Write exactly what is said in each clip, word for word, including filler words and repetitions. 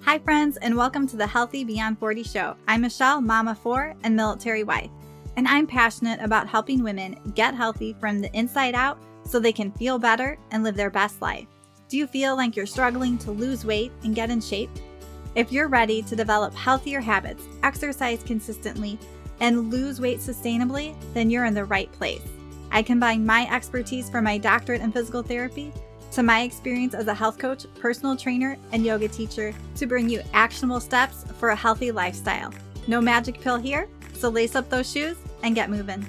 Hi friends, and welcome to the Healthy Beyond forty show. I'm Michelle, mama of four and military wife, and I'm passionate about helping women get healthy from the inside out so they can feel better and live their best life. Do you feel like you're struggling to lose weight and get in shape? If you're ready to develop healthier habits, exercise consistently, and lose weight sustainably, then you're in the right place. I combine my expertise from my doctorate in physical therapy to my experience as a health coach, personal trainer, and yoga teacher to bring you actionable steps for a healthy lifestyle. No magic pill here, so lace up those shoes and get moving.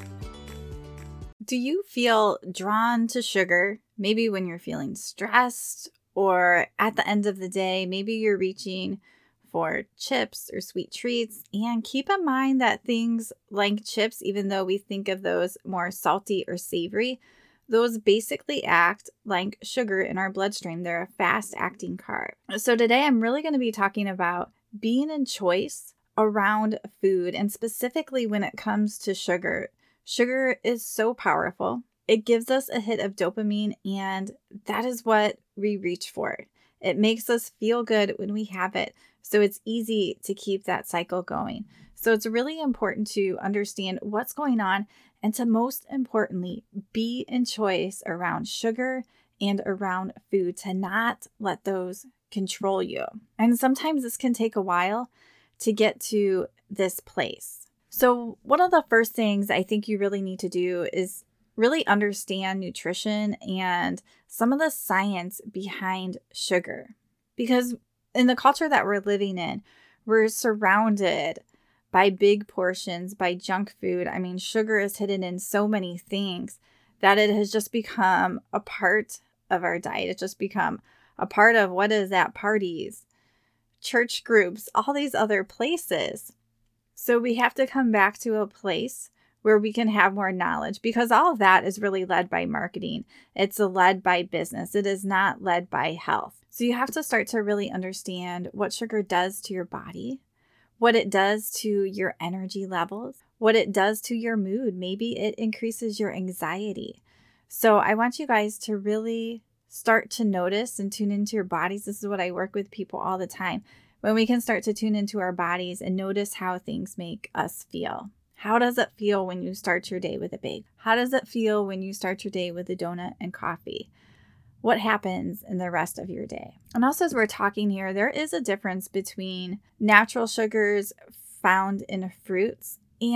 Do you feel drawn to sugar? Maybe when you're feeling stressed or at the end of the day, maybe you're reaching for chips or sweet treats. And keep in mind that things like chips, even though we think of those more salty or savory, those basically act like sugar in our bloodstream. They're a fast-acting carb. So today I'm really going to be talking about being in choice around food, and specifically when it comes to sugar. Sugar is so powerful. It gives us a hit of dopamine, and that is what we reach for. It makes us feel good when we have it, so it's easy to keep that cycle going. So it's really important to understand what's going on and to most importantly, be in choice around sugar and around food, to not let those control you. And sometimes this can take a while to get to this place. So one of the first things I think you really need to do is really understand nutrition and some of the science behind sugar. Because in the culture that we're living in, we're surrounded by big portions, by junk food. I mean, sugar is hidden in so many things that it has just become a part of our diet. It's just become a part of what is at parties, church groups, all these other places. So we have to come back to a place where we can have more knowledge, because all of that is really led by marketing. It's led by business. It is not led by health. So you have to start to really understand what sugar does to your body, what it does to your energy levels, what it does to your mood. Maybe it increases your anxiety. So I want you guys to really start to notice and tune into your bodies. This is what I work with people all the time. When we can start to tune into our bodies and notice how things make us feel. How does it feel when you start your day with a bake? How does it feel when you start your day with a donut and coffee? What happens in the rest of your day? And also, as we're talking here, there is a difference between natural sugars found in fruits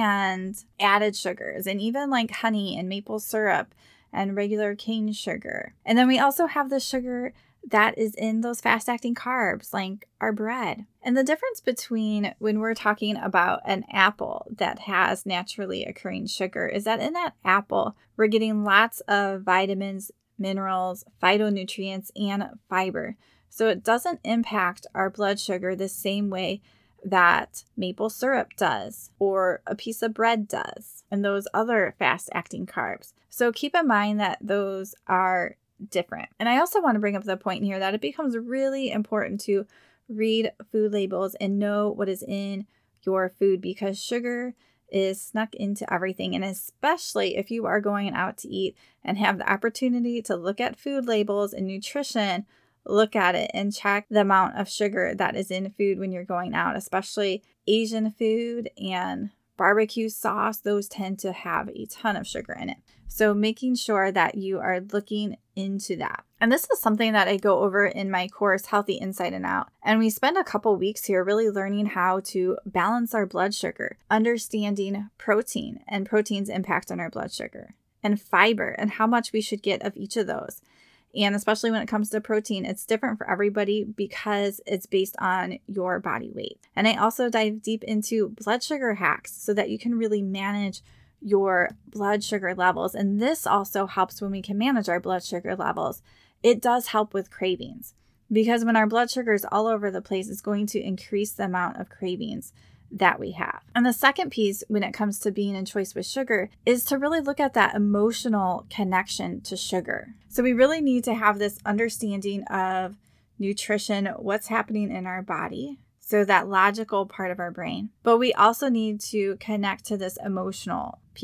and added sugars, and even like honey and maple syrup and regular cane sugar. And then we also have the sugar that is in those fast-acting carbs, like our bread. And the difference between when we're talking about an apple that has naturally occurring sugar is that in that apple, we're getting lots of vitamins, minerals, phytonutrients, and fiber. So it doesn't impact our blood sugar the same way that maple syrup does, or a piece of bread does, and those other fast-acting carbs. So keep in mind that those are different. And I also want to bring up the point here that it becomes really important to read food labels and know what is in your food, because sugar is snuck into everything. And especially if you are going out to eat and have the opportunity to look at food labels and nutrition, look at it and check the amount of sugar that is in food when you're going out, especially Asian food and barbecue sauce. Those tend to have a ton of sugar in it. So making sure that you are looking into that. And this is something that I go over in my course, Healthy Inside and Out. And we spend a couple weeks here really learning how to balance our blood sugar, understanding protein and protein's impact on our blood sugar, and fiber and how much we should get of each of those. And especially when it comes to protein, it's different for everybody because it's based on your body weight. And I also dive deep into blood sugar hacks so that you can really manage your blood sugar levels. And this also helps when we can manage our blood sugar levels. It does help with cravings, because when our blood sugar is all over the place, it's going to increase the amount of cravings that we have. And the second piece when it comes to being in choice with sugar is to really look at that emotional connection to sugar. So we really need to have this understanding of nutrition, what's happening in our body, so that logical part of our brain. But we also need to connect to this emotional piece,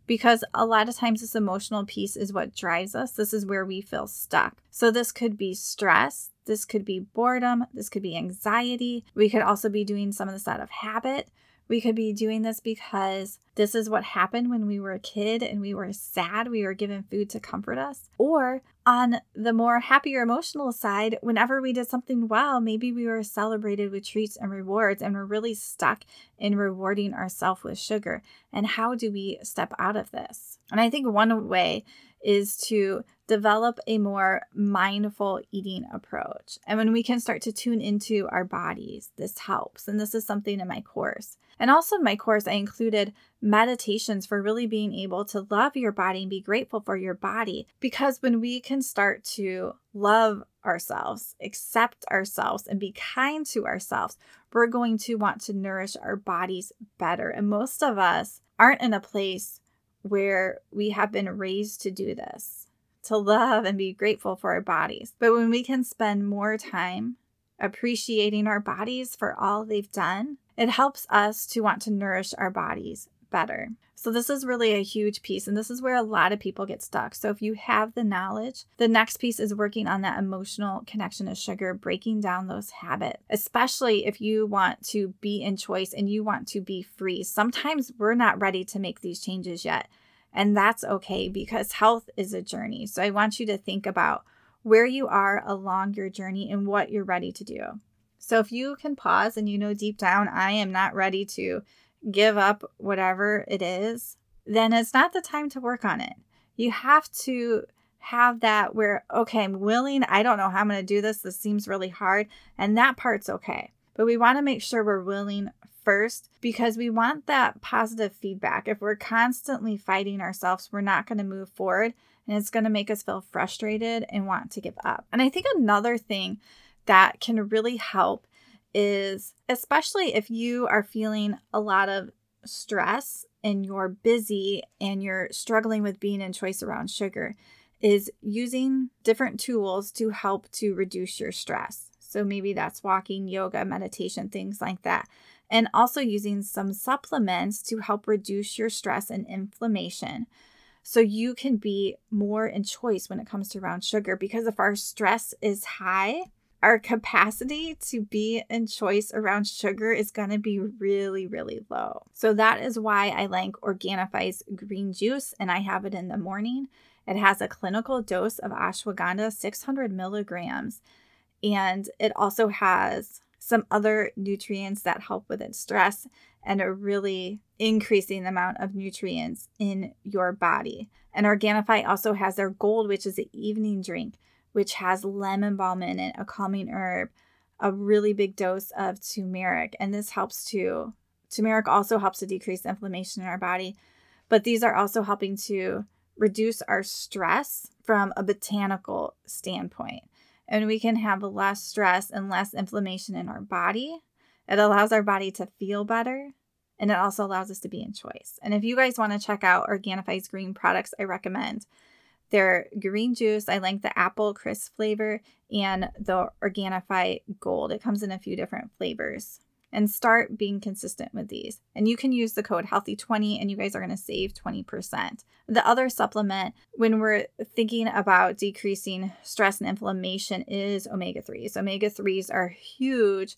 because a lot of times this emotional piece is what drives us. This is where we feel stuck. So this could be stress. This could be boredom. This could be anxiety. We could also be doing some of this out of habit. We could be doing this because this is what happened when we were a kid and we were sad. We were given food to comfort us. Or on the more happier emotional side, whenever we did something well, maybe we were celebrated with treats and rewards and we're really stuck in rewarding ourselves with sugar. And how do we step out of this? And I think one way is to develop a more mindful eating approach. And when we can start to tune into our bodies, this helps. And this is something in my course. And also in my course, I included meditations for really being able to love your body and be grateful for your body. Because when we can start to love ourselves, accept ourselves, and be kind to ourselves, we're going to want to nourish our bodies better. And most of us aren't in a place where we have been raised to do this, to love and be grateful for our bodies. But when we can spend more time appreciating our bodies for all they've done, it helps us to want to nourish our bodies better. So this is really a huge piece, and this is where a lot of people get stuck. So if you have the knowledge, the next piece is working on that emotional connection to sugar, breaking down those habits, especially if you want to be in choice and you want to be free. Sometimes we're not ready to make these changes yet, and that's okay because health is a journey. So I want you to think about where you are along your journey and what you're ready to do. So if you can pause and you know deep down, I am not ready to give up whatever it is, then it's not the time to work on it. You have to have that where, okay, I'm willing. I don't know how I'm going to do this. This seems really hard. And that part's okay. But we want to make sure we're willing first because we want that positive feedback. If we're constantly fighting ourselves, we're not going to move forward and it's going to make us feel frustrated and want to give up. And I think another thing that can really help is, especially if you are feeling a lot of stress and you're busy and you're struggling with being in choice around sugar, is using different tools to help to reduce your stress. So maybe that's walking, yoga, meditation, things like that. And also using some supplements to help reduce your stress and inflammation. So you can be more in choice when it comes to around sugar, because if our stress is high, our capacity to be in choice around sugar is going to be really, really low. So that is why I like Organifi's green juice, and I have it in the morning. It has a clinical dose of ashwagandha, six hundred milligrams, and it also has some other nutrients that help with its stress and are really increasing the amount of nutrients in your body. And Organifi also has their gold, which is an evening drink, which has lemon balm in it, a calming herb, a really big dose of turmeric. And this helps to, turmeric also helps to decrease inflammation in our body. But these are also helping to reduce our stress from a botanical standpoint. And we can have less stress and less inflammation in our body. It allows our body to feel better. And it also allows us to be in choice. And if you guys want to check out Organifi's green products, I recommend their green juice. I like the apple crisp flavor and the Organifi gold. It comes in a few different flavors. And start being consistent with these. And you can use the code healthy twenty and you guys are going to save twenty percent. The other supplement when we're thinking about decreasing stress and inflammation is omega threes. Omega threes are huge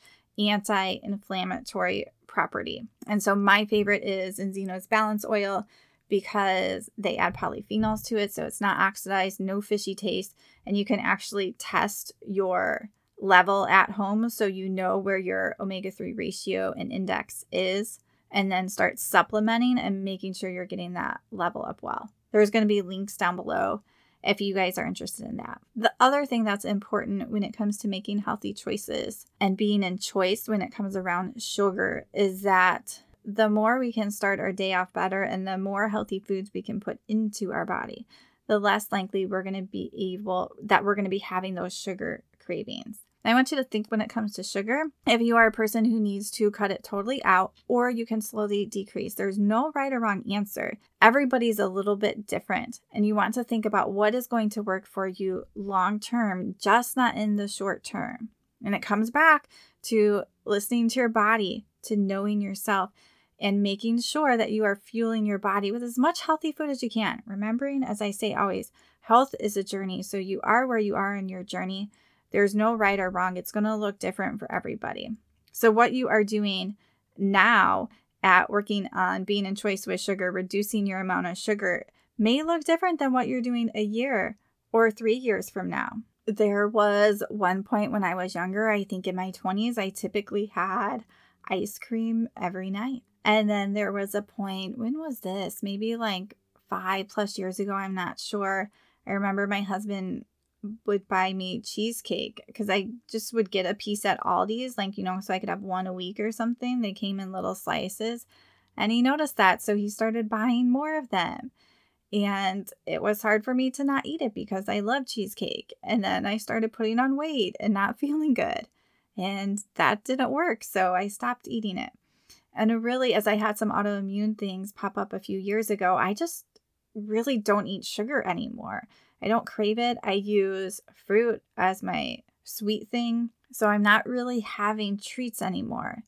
anti-inflammatory property. And so my favorite is Enzino's Balance Oil, because they add polyphenols to it, so it's not oxidized, no fishy taste, and you can actually test your level at home so you know where your omega three ratio and index is, and then start supplementing and making sure you're getting that level up well. There's going to be links down below if you guys are interested in that. The other thing that's important when it comes to making healthy choices and being in choice when it comes around sugar is that the more we can start our day off better and the more healthy foods we can put into our body, the less likely we're going to be able, that we're going to be having those sugar cravings. I want you to think when it comes to sugar, if you are a person who needs to cut it totally out, or you can slowly decrease. There's no right or wrong answer. Everybody's a little bit different. And you want to think about what is going to work for you long term, just not in the short term. And it comes back to listening to your body, to knowing yourself, and making sure that you are fueling your body with as much healthy food as you can. Remembering, as I say always, health is a journey. So you are where you are in your journey. There's no right or wrong. It's going to look different for everybody. So what you are doing now at working on being in choice with sugar, reducing your amount of sugar, may look different than what you're doing a year or three years from now. There was one point when I was younger, I think in my twenties, I typically had ice cream every night. And then there was a point, when was this? Maybe like five plus years ago, I'm not sure. I remember my husband would buy me cheesecake because I just would get a piece at Aldi's, like, you know, so I could have one a week or something. They came in little slices and he noticed that. So he started buying more of them. And it was hard for me to not eat it because I love cheesecake. And then I started putting on weight and not feeling good. And that didn't work. So I stopped eating it. And really, as I had some autoimmune things pop up a few years ago, I just really don't eat sugar anymore. I don't crave it. I use fruit as my sweet thing. So I'm not really having treats anymore.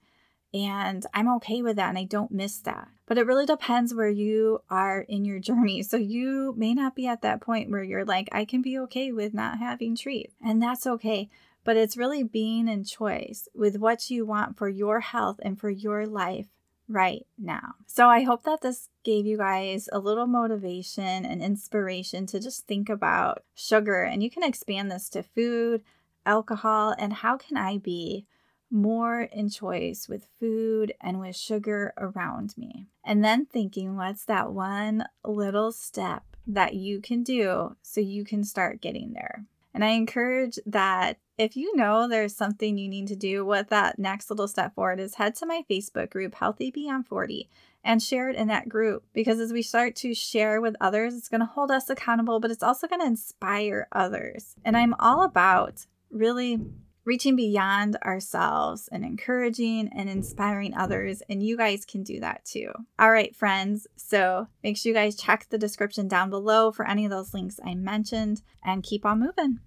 And I'm okay with that. And I don't miss that. But it really depends where you are in your journey. So you may not be at that point where you're like, I can be okay with not having treats. And that's okay. But it's really being in choice with what you want for your health and for your life right now. So I hope that this gave you guys a little motivation and inspiration to just think about sugar. And you can expand this to food, alcohol, and how can I be more in choice with food and with sugar around me. And then thinking, what's that one little step that you can do so you can start getting there? And I encourage that if you know there's something you need to do, what that next little step forward is, head to my Facebook group, Healthy Beyond forty, and share it in that group. Because as we start to share with others, it's going to hold us accountable, but it's also going to inspire others. And I'm all about really reaching beyond ourselves and encouraging and inspiring others. And you guys can do that too. All right, friends. So make sure you guys check the description down below for any of those links I mentioned and keep on moving.